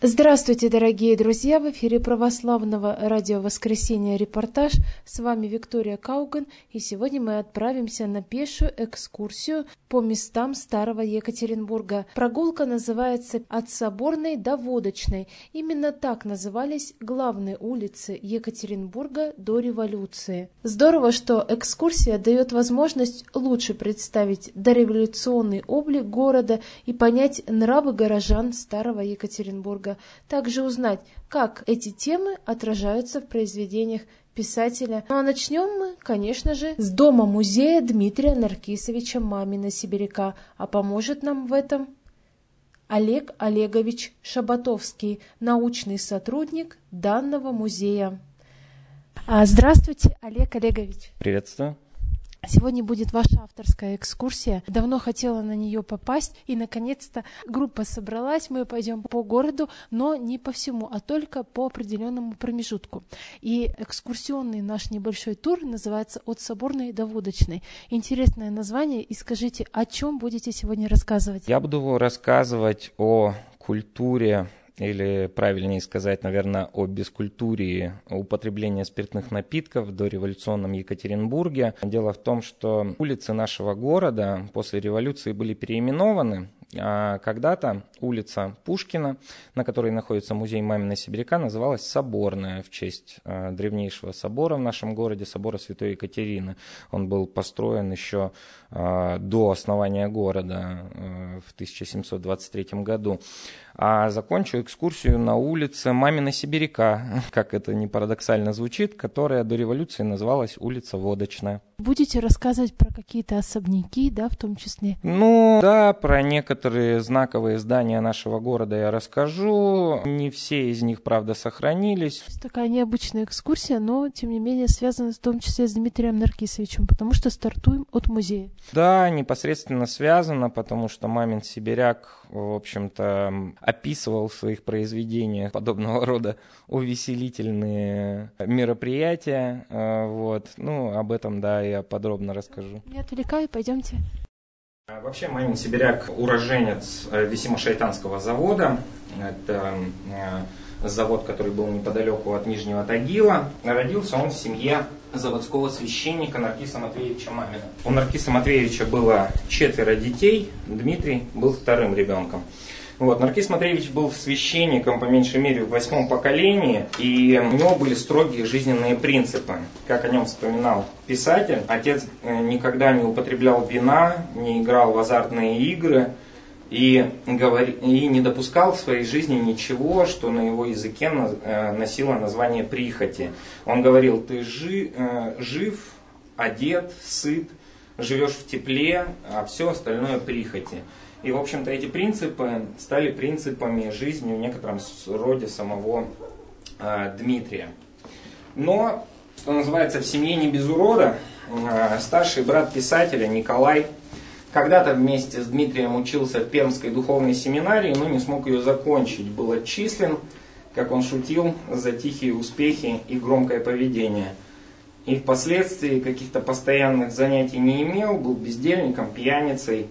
Здравствуйте, дорогие друзья! В эфире православного радио «Воскресенье. Репортаж». С вами Виктория Кауган, и сегодня мы отправимся на пешую экскурсию по местам старого Екатеринбурга. Прогулка называется «От Соборной до Водочной». Именно так назывались главные улицы Екатеринбурга до революции. Здорово, что экскурсия дает возможность лучше представить дореволюционный облик города и понять нравы горожан старого Екатеринбурга. Также узнать, как эти темы отражаются в произведениях писателя. Ну а начнем мы, конечно же, с дома-музея Дмитрия Наркисовича Мамина-Сибиряка. А поможет нам в этом Олег Олегович Шабатовский, научный сотрудник данного музея. Здравствуйте, Олег Олегович. Приветствую. Сегодня будет ваша авторская экскурсия. Давно хотела на нее попасть, и наконец-то группа собралась. Мы пойдем по городу, но не по всему, а только по определенному промежутку. И экскурсионный наш небольшой тур называется «От Соборной до Водочной». Интересное название, и скажите, о чем будете сегодня рассказывать? Я буду рассказывать о культуре, или правильнее сказать, наверное, о бескультурии употребления спиртных напитков в дореволюционном Екатеринбурге. Дело в том, что улицы нашего города после революции были переименованы. А когда-то улица Пушкина, на которой находится музей Мамина-Сибиряка, называлась Соборная в честь древнейшего собора в нашем городе, собора Святой Екатерины. Он был построен еще до основания города в 1723 году. А закончу экскурсию на улице Мамина-Сибиряка, как это ни парадоксально звучит, которая до революции называлась улица Водочная. Будете рассказывать про какие-то особняки, да, в том числе? Ну, да, про некоторые знаковые здания нашего города я расскажу. Не все из них, правда, сохранились. Такая необычная экскурсия, но, тем не менее, связана в том числе с Дмитрием Наркисовичем, потому что стартуем от музея. Да, непосредственно связано, потому что Мамин Сибиряк, в общем-то, описывал в своих произведениях подобного рода увеселительные мероприятия. Вот. Ну, об этом, да, я подробно расскажу. Не отвлекаю, пойдемте. Вообще, Мамин Сибиряк уроженец Висимо-Шайтанского завода. Это завод, который был неподалеку от Нижнего Тагила. Родился он в семье заводского священника Наркиса Матвеевича Мамина. У Наркиса Матвеевича было 4 детей, Дмитрий был вторым ребенком. Вот, Наркис Матвеевич был священником, по меньшей мере, в 8-м поколении, и у него были строгие жизненные принципы. Как о нем вспоминал писатель, отец никогда не употреблял вина, не играл в азартные игры и не допускал в своей жизни ничего, что на его языке носило название прихоти. Он говорил: ты жив, одет, сыт, живешь в тепле, а все остальное прихоти. И, в общем-то, эти принципы стали принципами жизни в некотором роде самого Дмитрия. Но, что называется, в семье не без урода. Старший брат писателя Николай когда-то вместе с Дмитрием учился в Пермской духовной семинарии, но не смог ее закончить. Был отчислен, как он шутил, за тихие успехи и громкое поведение. И впоследствии каких-то постоянных занятий не имел, был бездельником, пьяницей,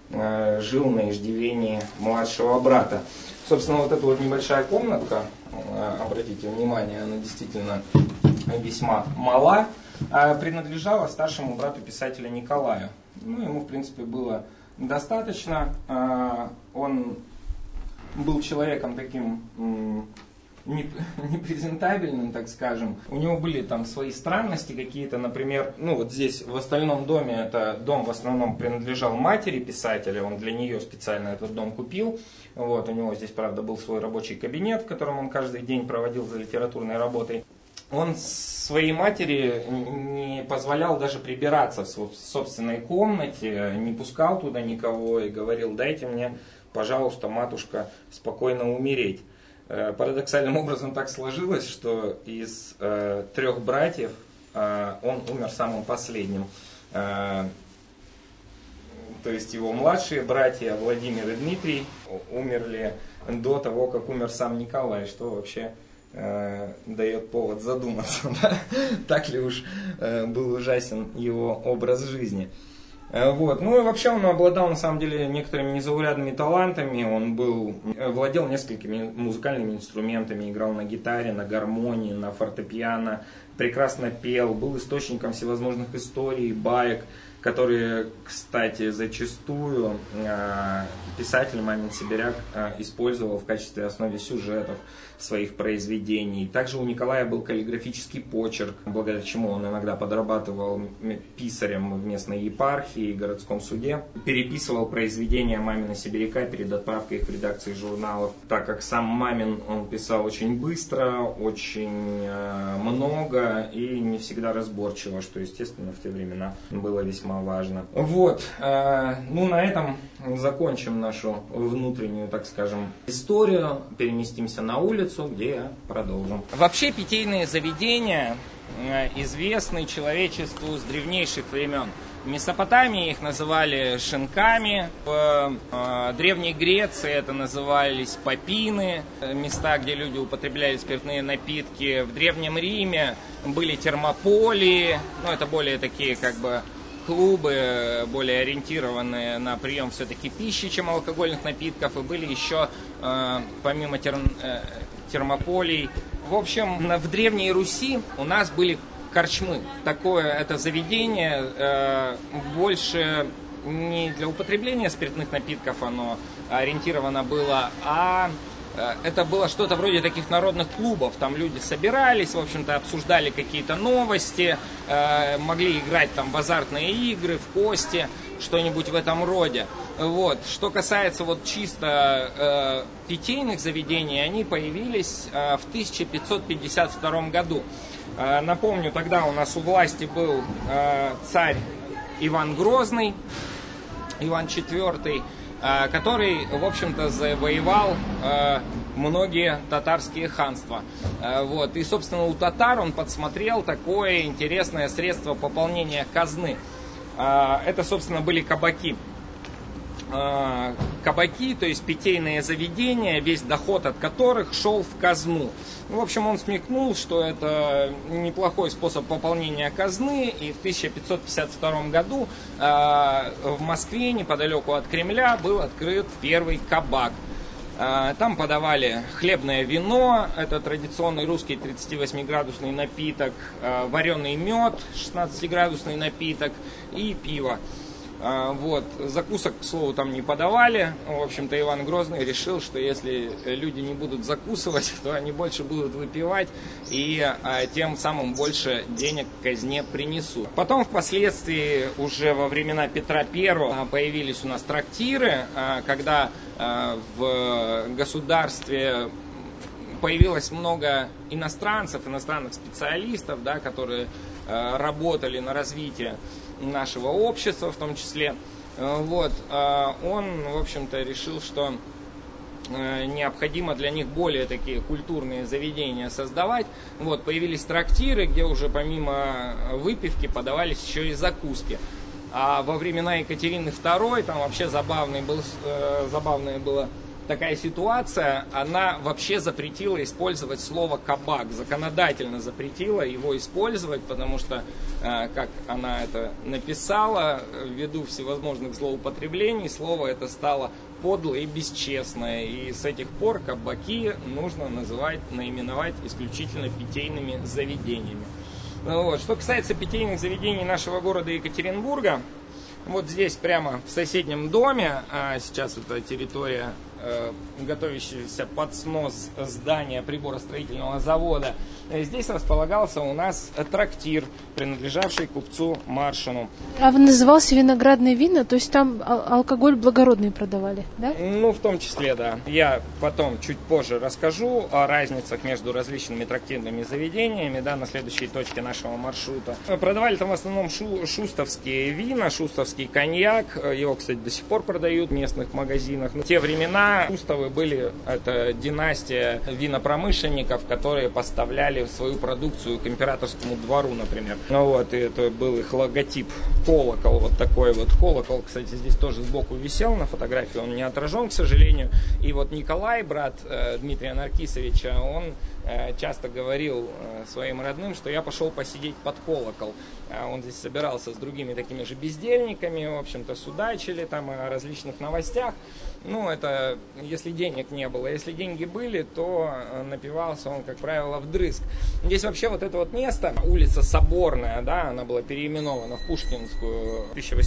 жил на иждивении младшего брата. Собственно, вот эта вот небольшая комнатка, обратите внимание, она действительно весьма мала, принадлежала старшему брату писателя Николаю. Ну, ему, в принципе, было достаточно. Он был человеком таким непрезентабельным, так скажем. У него были там свои странности какие-то, например, ну вот здесь в остальном доме, это дом в основном принадлежал матери писателя, он для нее специально этот дом купил. Вот, у него здесь, правда, был свой рабочий кабинет, в котором он каждый день проводил за литературной работой. Он своей матери не позволял даже прибираться в собственной комнате, не пускал туда никого и говорил: дайте мне, пожалуйста, матушка, спокойно умереть. Парадоксальным образом так сложилось, что из 3 братьев он умер самым последним. То есть его младшие братья Владимир и Дмитрий умерли до того, как умер сам Николай, что вообще дает повод задуматься, да? Так ли уж был ужасен его образ жизни. Вот. Ну и вообще он обладал на самом деле некоторыми незаурядными талантами. Он владел несколькими музыкальными инструментами, играл на гитаре, на гармонии, на фортепиано, прекрасно пел, был источником всевозможных историй, баек, которые, кстати, зачастую писатель Мамин Сибиряк использовал в качестве основы сюжетов своих произведений. Также у Николая был каллиграфический почерк, благодаря чему он иногда подрабатывал писарем в местной епархии и городском суде. Переписывал произведения Мамина Сибиряка перед отправкой их в редакции журналов. Так как сам Мамин, он писал очень быстро, очень много и не всегда разборчиво, что, естественно, в те времена было весьма важно. Вот, ну на этом закончим нашу внутреннюю, так скажем, историю. Переместимся на улицу, где продолжим. Вообще питейные заведения известны человечеству с древнейших времен. В Месопотамии их называли шинками, в Древней Греции это назывались попины, места, где люди употребляли спиртные напитки. В Древнем Риме были термополии, ну это более такие как бы клубы, более ориентированные на прием все-таки пищи, чем алкогольных напитков. И были еще, помимо термополий, в общем, в Древней Руси у нас были корчмы. Такое это заведение больше не для употребления спиртных напитков оно ориентировано было, а это было что-то вроде таких народных клубов. Там люди собирались, в общем-то, обсуждали какие-то новости, могли играть там в азартные игры, в кости, что-нибудь в этом роде. Вот. Что касается вот чисто питейных заведений, они появились в 1552 году. Напомню, тогда у нас у власти был царь Иван Грозный, Иван IV, который, в общем-то, завоевал многие татарские ханства. Вот. И, собственно, у татар он подсмотрел такое интересное средство пополнения казны. Это, собственно, были кабаки. Кабаки, то есть питейные заведения, весь доход от которых шел в казну. В общем, он смекнул, что это неплохой способ пополнения казны, и в 1552 году в Москве, неподалеку от Кремля, был открыт первый кабак. Там подавали хлебное вино, это традиционный русский 38-градусный напиток, вареный мед, 16-градусный напиток и пиво. Вот. Закусок, к слову, там не подавали. В общем-то, Иван Грозный решил, что если люди не будут закусывать, то они больше будут выпивать и тем самым больше денег к казне принесут. Потом, впоследствии, уже во времена Петра I появились у нас трактиры, когда в государстве появилось много иностранцев, иностранных специалистов, да, которые работали на развитие нашего общества в том числе. Вот. Он, в общем-то, решил, что необходимо для них более такие культурные заведения создавать. Вот. Появились трактиры, где уже помимо выпивки подавались еще и закуски. А во времена Екатерины II там вообще забавная была такая ситуация, она вообще запретила использовать слово «кабак», законодательно запретила его использовать, потому что, как она это написала, ввиду всевозможных злоупотреблений, слово это стало подлое и бесчестное, и с этих пор кабаки нужно наименовать исключительно питейными заведениями. Вот. Что касается питейных заведений нашего города Екатеринбурга, вот здесь прямо в соседнем доме, сейчас это территория готовящегося под снос здания приборостроительного завода, здесь располагался у нас трактир, принадлежавший купцу Маршину. А назывался «Виноградные вина», то есть там алкоголь благородный продавали, да? Ну, в том числе, да. Я потом, чуть позже расскажу о разницах между различными трактирными заведениями, да, на следующей точке нашего маршрута. Продавали там в основном шустовские вина, шустовский коньяк. Его, кстати, до сих пор продают в местных магазинах. В те времена времена Уставы были, это династия винопромышленников, которые поставляли свою продукцию к императорскому двору, например. Ну вот, и это был их логотип, колокол, вот такой вот колокол, кстати, здесь тоже сбоку висел на фотографии, он не отражен, к сожалению. И вот Николай, брат Дмитрия Наркисовича, он часто говорил своим родным, что я пошел посидеть под колокол. Он здесь собирался с другими такими же бездельниками, в общем-то, судачили там о различных новостях. Ну, это если денег не было. Если деньги были, то напивался он, как правило, вдрызг. Здесь вообще вот это вот место, улица Соборная, да, она была переименована в Пушкинскую в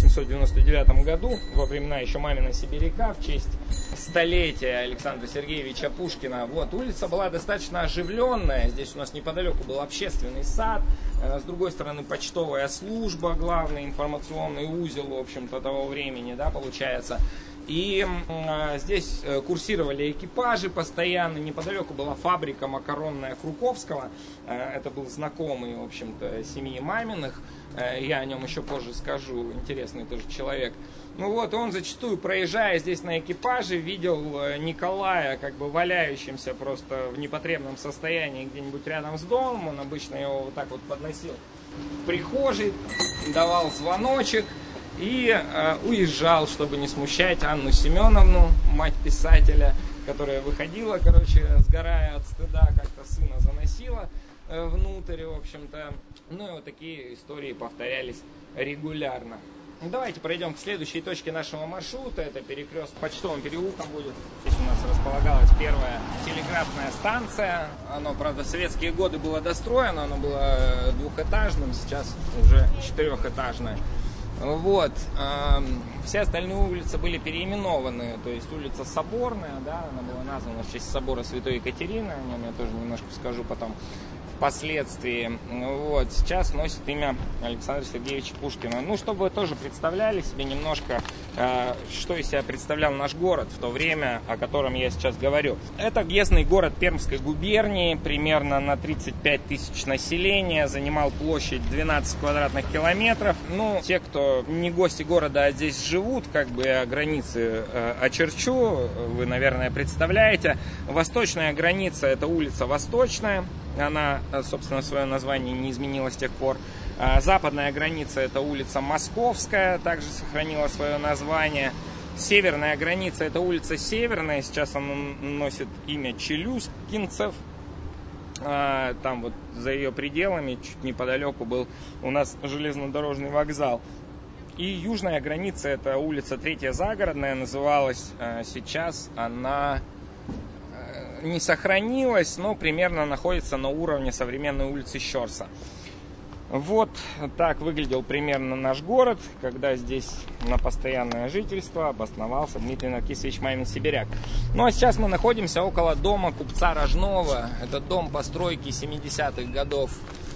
1899 году, во времена еще мамина сибиряка, в честь столетия Александра Сергеевича Пушкина. Вот, улица была достаточно оживленная. Здесь у нас неподалеку был общественный сад, с другой стороны почтовая служба, главный информационный узел, в общем-то, того времени, да, получается. И здесь курсировали экипажи постоянно. Неподалеку была фабрика макаронная Круковского. Это был знакомый, в общем-то, семьи маминых. Я о нем еще позже скажу. Интересный тоже человек. Ну вот, он зачастую, проезжая здесь на экипаже, видел Николая как бы валяющимся просто в непотребном состоянии где-нибудь рядом с домом. Он обычно его вот так вот подносил в прихожей, давал звоночек и уезжал, чтобы не смущать Анну Семеновну, мать писателя, которая выходила, сгорая от стыда, как-то сына заносила внутрь, в общем-то. Ну и вот такие истории повторялись регулярно. Давайте пройдем к следующей точке нашего маршрута. Это перекресток Почтовым переулком будет. Здесь у нас располагалась первая телеграфная станция. Оно, правда, в советские годы было достроено. Оно было двухэтажным, сейчас уже четырехэтажное. Вот. Все остальные улицы были переименованы. То есть улица Соборная, да, она была названа в честь собора Святой Екатерины. О нем я тоже немножко скажу потом впоследствии. Вот. Сейчас носит имя Александра Сергеевича Пушкина. Ну, чтобы вы тоже представляли себе немножко, что из себя представлял наш город в то время, о котором я сейчас говорю. Это въездный город Пермской губернии, примерно на 35 тысяч населения, занимал площадь 12 квадратных километров. Ну, те, кто не гости города, а здесь живут, как бы границы очерчу, вы, наверное, представляете. Восточная граница — это улица Восточная. Она, собственно, свое название не изменила с тех пор. Западная граница — это улица Московская, также сохранила свое название. Северная граница — это улица Северная, сейчас она носит имя Челюскинцев. Там вот за ее пределами, чуть неподалеку, был у нас железнодорожный вокзал. И южная граница — это улица Третья Загородная, называлась. Сейчас она не сохранилась, но примерно находится на уровне современной улицы Щорса. Вот так выглядел примерно наш город, когда здесь на постоянное жительство обосновался Дмитрий Наркисович Мамин-Сибиряк. Ну а сейчас мы находимся около дома купца Рожнова. Это дом постройки 70-х годов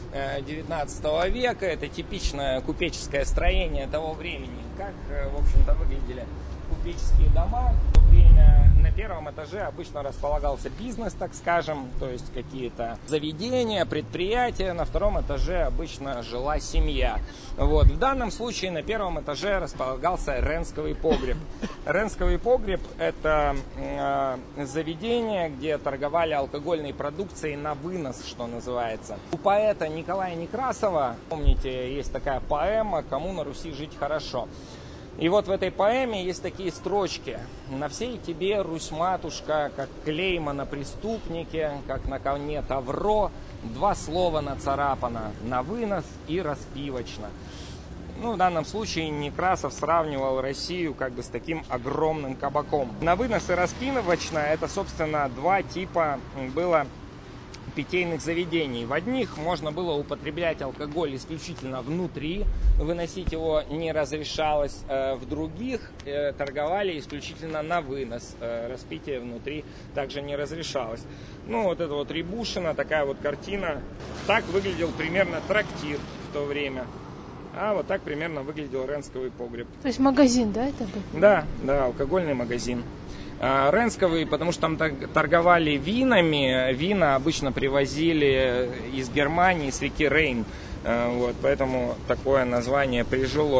19 века. Это типичное купеческое строение того времени. Как, в общем-то, выглядели купеческие дома в то время. На первом этаже обычно располагался бизнес, так скажем, то есть какие-то заведения, предприятия. На втором этаже обычно жила семья. Вот. В данном случае на первом этаже располагался Ренсковый погреб. Ренсковый погреб — это заведение, где торговали алкогольной продукцией на вынос, что называется. У поэта Николая Некрасова, помните, есть такая поэма «Кому на Руси жить хорошо». И вот в этой поэме есть такие строчки: «На всей тебе, Русь-матушка, как клейма на преступнике, как на коне тавро, два слова нацарапано: на вынос и распивочно». Ну, в данном случае Некрасов сравнивал Россию как бы с таким огромным кабаком. На вынос и распивочно — это, собственно, два типа было питейных заведений. В одних можно было употреблять алкоголь исключительно внутри, выносить его не разрешалось. В других торговали исключительно на вынос, распитие внутри также не разрешалось. Ну, вот это вот Рябушина, такая вот картина. Так выглядел примерно трактир в то время. А вот так примерно выглядел Ренсковый погреб. То есть магазин, да, это был? Да, алкогольный магазин. Ренсковый, потому что там торговали винами. Вина обычно привозили из Германии, с реки Рейн. Вот, поэтому такое название прижилось.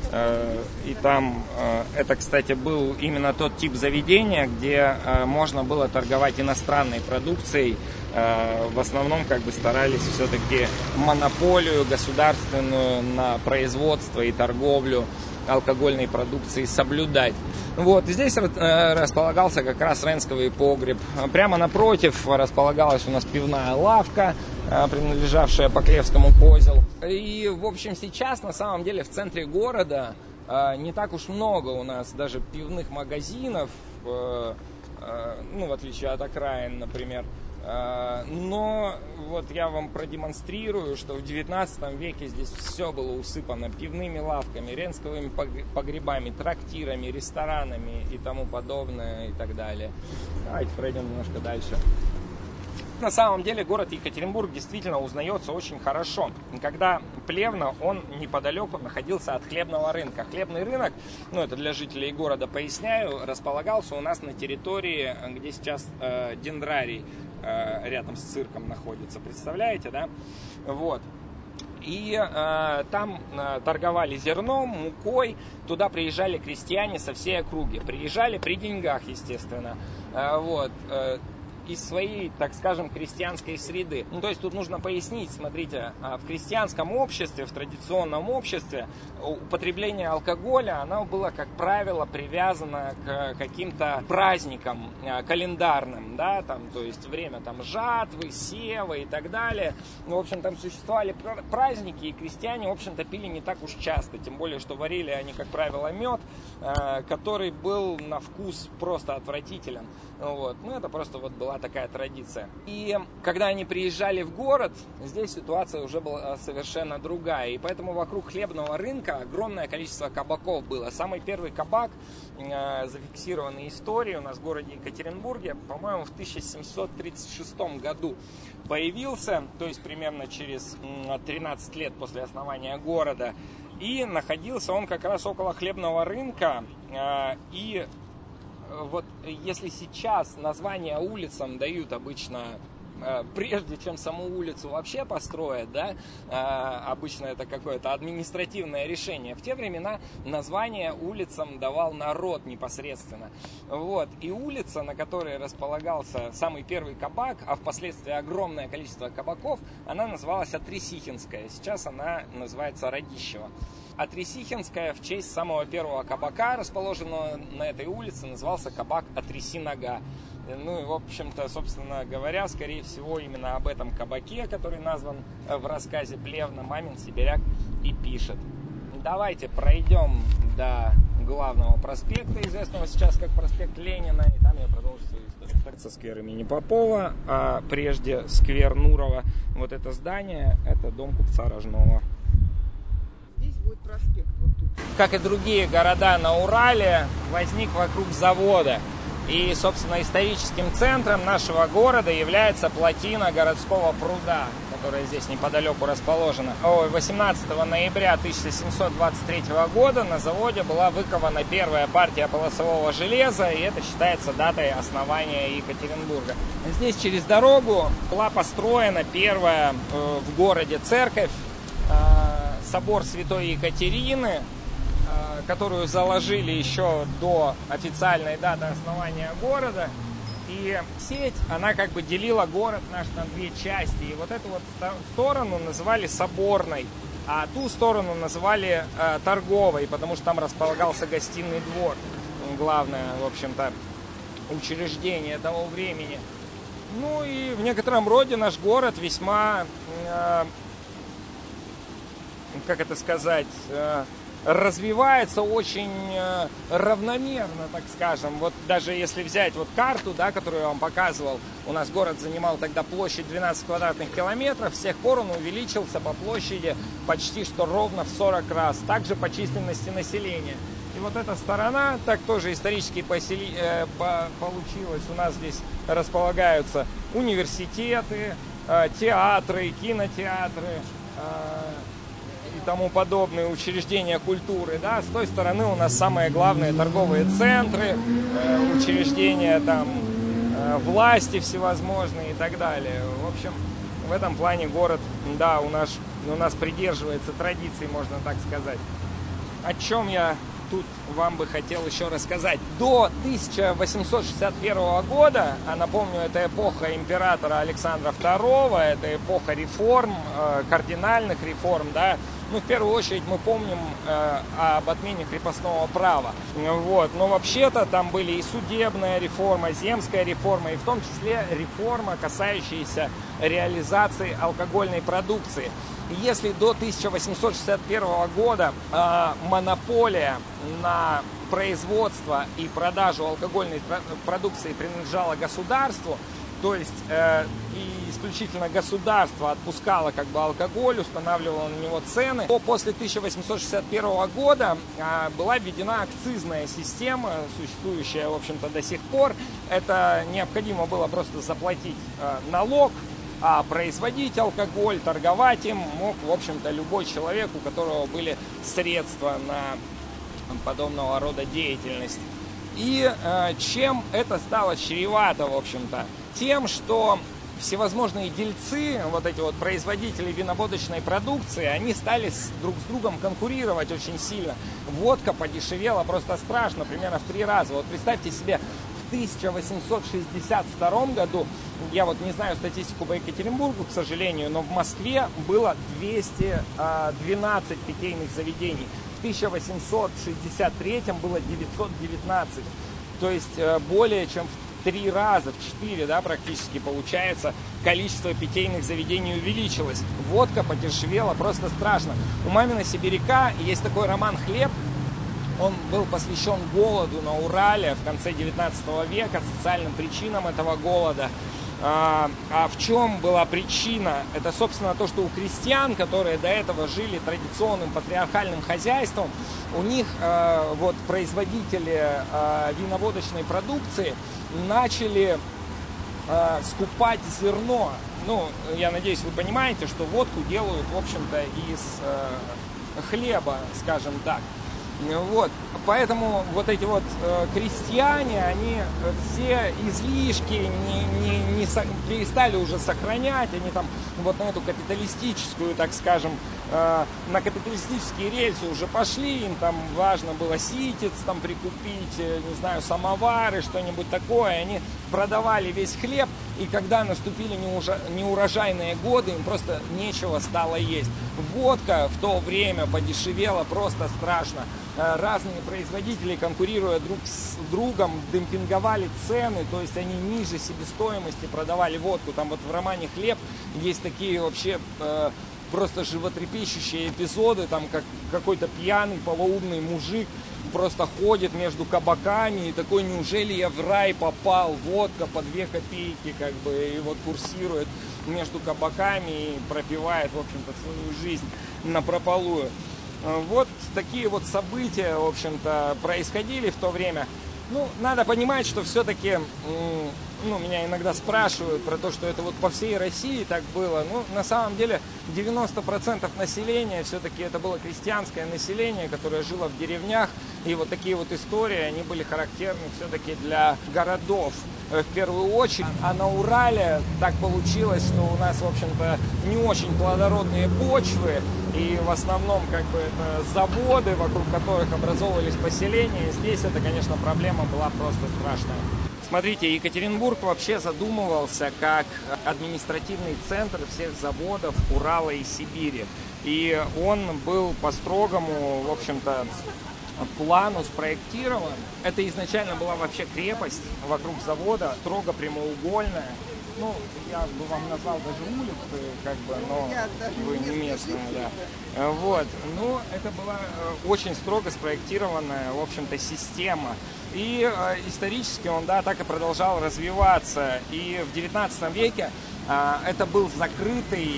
И там, это, кстати, был именно тот тип заведения, где можно было торговать иностранной продукцией. В основном как бы старались все-таки монополию государственную на производство и торговлю алкогольной продукции соблюдать. Вот, здесь располагался как раз ренсковый погреб. Прямо напротив располагалась у нас пивная лавка, принадлежавшая Поклевскому козел. И, в общем, сейчас на самом деле в центре города не так уж много у нас даже пивных магазинов, ну, в отличие от окраин, например. Но вот я вам продемонстрирую, что в 19 веке здесь все было усыпано пивными лавками, ренсковыми погребами, трактирами, ресторанами и тому подобное и так далее. Давайте пройдем немножко дальше. На самом деле город Екатеринбург действительно узнается очень хорошо. Когда Плевна, он неподалеку находился от хлебного рынка. Хлебный рынок, ну это для жителей города поясняю, располагался у нас на территории, где сейчас дендрарий рядом с цирком находится. Представляете, да? Вот. И там торговали зерном, мукой. Туда приезжали крестьяне со всей округи. Приезжали при деньгах, естественно. Вот. Из своей, так скажем, крестьянской среды. Ну, то есть тут нужно пояснить, смотрите, в крестьянском обществе, в традиционном обществе употребление алкоголя, оно было, как правило, привязано к каким-то праздникам календарным, да, там, то есть время там жатвы, сева и так далее. Ну, в общем, там существовали праздники, и крестьяне, в общем-то, пили не так уж часто, тем более, что варили они, как правило, мед, который был на вкус просто отвратителен. Вот. Ну, это просто вот была такая традиция. И когда они приезжали в город, здесь ситуация уже была совершенно другая. И поэтому вокруг хлебного рынка огромное количество кабаков было. Самый первый кабак, зафиксированный историей у нас в городе Екатеринбурге, по-моему, в 1736 году появился, то есть примерно через 13 лет после основания города. И находился он как раз около хлебного рынка. И вот если сейчас названия улицам дают обычно прежде чем саму улицу вообще построят, да, обычно это какое-то административное решение. В те времена название улицам давал народ непосредственно. Вот. И улица, на которой располагался самый первый кабак, а впоследствии огромное количество кабаков, она называлась Отресихинская. Сейчас она называется Радищева. Отресихинская в честь самого первого кабака, расположенного на этой улице, назывался кабак «Отряси нога». Ну и, в общем-то, собственно говоря, скорее всего, именно об этом кабаке, который назван в рассказе Плевна, Мамин сибиряк и пишет. Давайте пройдем до главного проспекта, известного сейчас как проспект Ленина, и там я продолжу свою историю. Это сквер имени Попова, а прежде сквер Нурова. Вот это здание, это дом купца Рожного. Здесь будет проспект вот тут. Как и другие города на Урале, возник вокруг завода. И, собственно, историческим центром нашего города является плотина городского пруда, которая здесь неподалеку расположена. 18 ноября 1723 года на заводе была выкована первая партия полосового железа, и это считается датой основания Екатеринбурга. Здесь через дорогу была построена первая в городе церковь, собор Святой Екатерины, которую заложили еще до официальной даты основания города. И сеть, она как бы делила город наш на две части. И вот эту вот сторону называли Соборной, а ту сторону называли Торговой, потому что там располагался гостиный двор. Главное, в общем-то, учреждение того времени. Ну и в некотором роде наш город весьма, как это сказать, развивается очень равномерно, так скажем. Вот даже если взять вот карту, да, которую я вам показывал, у нас город занимал тогда площадь 12 квадратных километров, с тех пор он увеличился по площади почти что ровно в 40 раз, также по численности населения. И вот эта сторона, так тоже исторически получилось, у нас здесь располагаются университеты, театры, кинотеатры, и тому подобные учреждения культуры, да, с той стороны у нас самые главные торговые центры, учреждения там власти всевозможные и так далее. В общем, в этом плане город, да, у нас придерживается традиций, можно так сказать. о чем я тут вам бы хотел еще рассказать. До 1861 года, а напомню, это эпоха императора Александра II, это эпоха реформ, кардинальных реформ, да. Ну, в первую очередь мы помним об отмене крепостного права. Вот. Но вообще-то там были и судебная реформа, земская реформа, и в том числе реформа, касающаяся реализации алкогольной продукции. Если до 1861 года монополия на производство и продажу алкогольной продукции принадлежала государству, то есть и исключительно государство отпускало как бы алкоголь, устанавливало на него цены, то после 1861 года была введена акцизная система, существующая, в общем-то, до сих пор. Это необходимо было просто заплатить налог, а производить алкоголь, торговать им мог, в общем-то, любой человек, у которого были средства на подобного рода деятельность. И чем это стало чревато, в общем-то? Тем, что всевозможные дельцы, вот эти вот производители виноводочной продукции, они стали друг с другом конкурировать очень сильно. Водка подешевела просто страшно, примерно в 3 раза. Вот представьте себе, в 1862 году, я вот не знаю статистику по Екатеринбургу, к сожалению, но в Москве было 212 питейных заведений. В 1863 было 919. То есть более чем в 3 раза, в 4, да, практически получается, количество питейных заведений увеличилось. Водка подешевела просто страшно. У Мамина Сибиряка есть такой роман «Хлеб». Он был посвящен голоду на Урале в конце 19 века, социальным причинам этого голода. А в чем была причина? Это, собственно, то, что у крестьян, которые до этого жили традиционным патриархальным хозяйством, у них вот производители виноводочной продукции начали скупать зерно. Ну, я надеюсь, вы понимаете, что водку делают, в общем-то, из хлеба, скажем так. Вот. Поэтому вот эти вот крестьяне, они все излишки перестали уже сохранять, они там вот на эту капиталистическую, так скажем, на капиталистические рельсы уже пошли, им там важно было ситец там прикупить, не знаю, самовары, что-нибудь такое, они продавали весь хлеб, и когда наступили неурожайные годы, им просто нечего стало есть. Водка в то время подешевела просто страшно. Разные производители, конкурируя друг с другом, демпинговали цены, то есть они ниже себестоимости продавали водку. Там вот в романе «Хлеб» есть такие вообще просто животрепещущие эпизоды, там как какой-то пьяный полоумный мужик просто ходит между кабаками и такой: неужели я в рай попал? Водка по 2 копейки, как бы, и вот курсирует между кабаками и пропивает, в общем-то, свою жизнь напропалую. Вот такие вот события, в общем-то, происходили в то время. Ну, надо понимать, что все-таки, меня иногда спрашивают про то, что это вот по всей России так было. Ну, на самом деле, 90% населения все-таки это было крестьянское население, которое жило в деревнях. И вот такие вот истории, они были характерны все-таки для городов в первую очередь. А на Урале так получилось, что у нас, в общем-то, не очень плодородные почвы. И в основном, как бы, это заводы, вокруг которых образовывались поселения. Здесь это, конечно, проблема была просто страшная. Смотрите, Екатеринбург вообще задумывался как административный центр всех заводов Урала и Сибири. И он был по строгому, в общем-то, плану спроектирован. Это изначально была вообще крепость вокруг завода, строго прямоугольная. Ну, я бы вам назвал даже улицы, как бы, но вы не местная, да. Вот. Ну, это была очень строго спроектированная, в общем-то, система. И исторически он, да, так и продолжал развиваться. И в 19 веке это был закрытый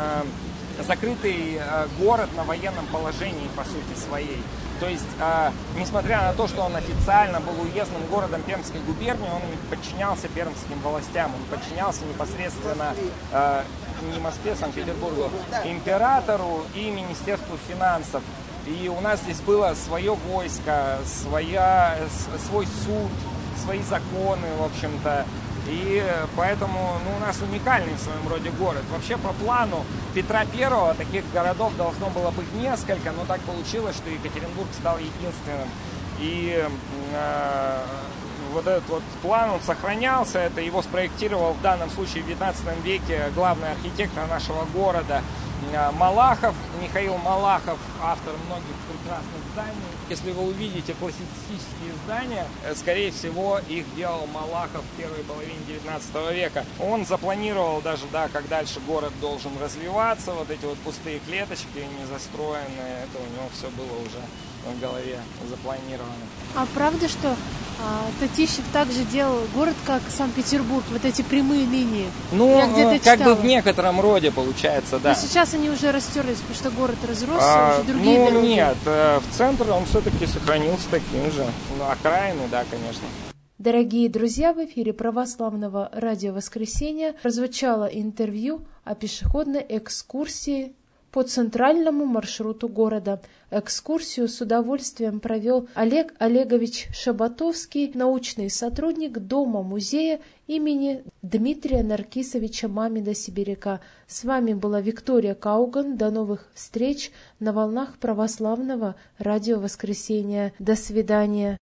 город на военном положении, по сути своей. То есть, несмотря на то, что он официально был уездным городом Пермской губернии, он подчинялся пермским властям, он подчинялся непосредственно не Москве, Санкт-Петербургу, императору и Министерству финансов. И у нас здесь было свое войско, свой суд, свои законы, в общем-то. И поэтому у нас уникальный в своем роде город. Вообще по плану Петра I таких городов должно было быть несколько, но так получилось, что Екатеринбург стал единственным. И вот этот вот план, он сохранялся, это его спроектировал в данном случае в 19 веке главный архитектор нашего города Малахов, Михаил Малахов, автор многих прекрасных зданий. Если вы увидите классицистические здания, скорее всего, их делал Малахов в первой половине 19 века. Он запланировал даже, как дальше город должен развиваться, вот эти вот пустые клеточки, незастроенные, это у него все было уже в голове запланировано. А правда, что Татищев также делал город, как Санкт-Петербург, вот эти прямые линии? Как бы в некотором роде получается, да. Но сейчас они уже растерлись, потому что город разросся, уже другие дороги. Нет, в центр он все-таки сохранился таким же. Окраины, да, конечно. Дорогие друзья, в эфире православного радио «Воскресенье» прозвучало интервью о пешеходной экскурсии по центральному маршруту города. Экскурсию с удовольствием провел Олег Олегович Шабатовский, научный сотрудник Дома-музея имени Дмитрия Наркисовича Мамеда-Сибиряка. С вами была Виктория Кауган. До новых встреч на волнах православного радио «Воскресенье». До свидания.